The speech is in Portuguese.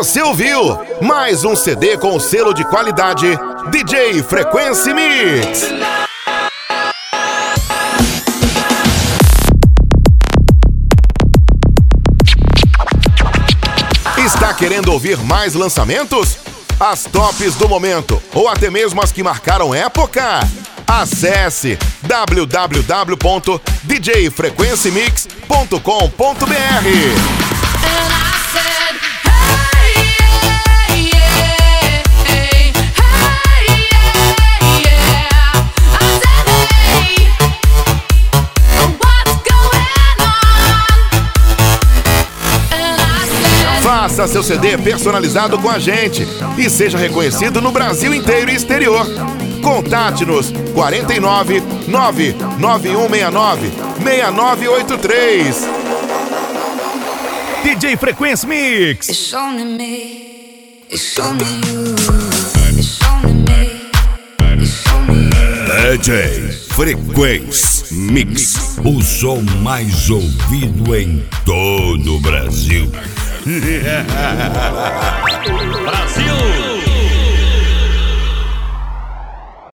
Você ouviu mais um CD com selo de qualidade DJ Frequency Mix. Está querendo ouvir mais lançamentos? As tops do momento ou até mesmo as que marcaram época? Acesse www.djfrequencymix.com.br. Faça seu CD personalizado com a gente e seja reconhecido no Brasil inteiro e exterior. Contate-nos 49 99169 6983. DJ Frequency Mix. It's only me. It's only you. It's only me. It's only you. DJ Frequency Mix, o som mais ouvido em todo o Brasil. Brasil!